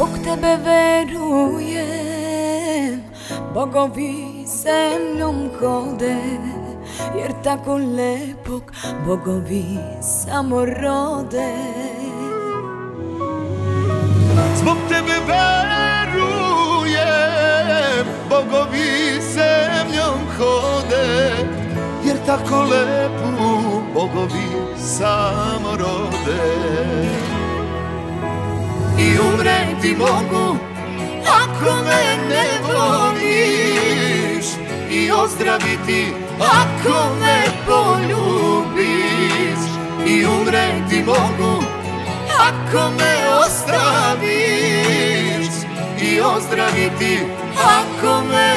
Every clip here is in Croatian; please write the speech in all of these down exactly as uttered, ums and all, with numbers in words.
Zbog tebe verujem, bogovi zemljom hode, jer tako lepog bogovi samo rode. Zbog tebe verujem, bogovi zemljom hode, jer tako lepu bogovi samo rode. I umreti mogu ako me ne voliš, i ozdraviti ako me poljubiš. I umreti mogu ako me ostaviš, i ozdraviti ako me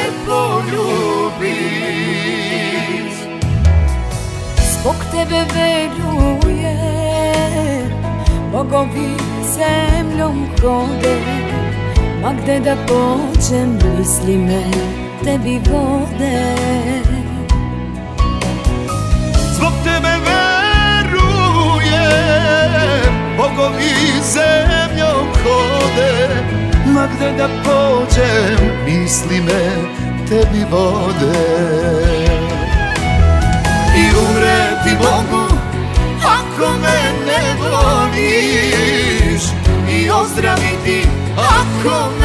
poljubiš. Zbog tebe verujem, bogovi zemljom hode, ma gde da pođem misli me tebi vode. Zbog tebe verujem, bogovi zemljom hode, ma gde da pođem misli me tebi vode. I umreti mogu ako me ne voliš, i ozdraviti ako me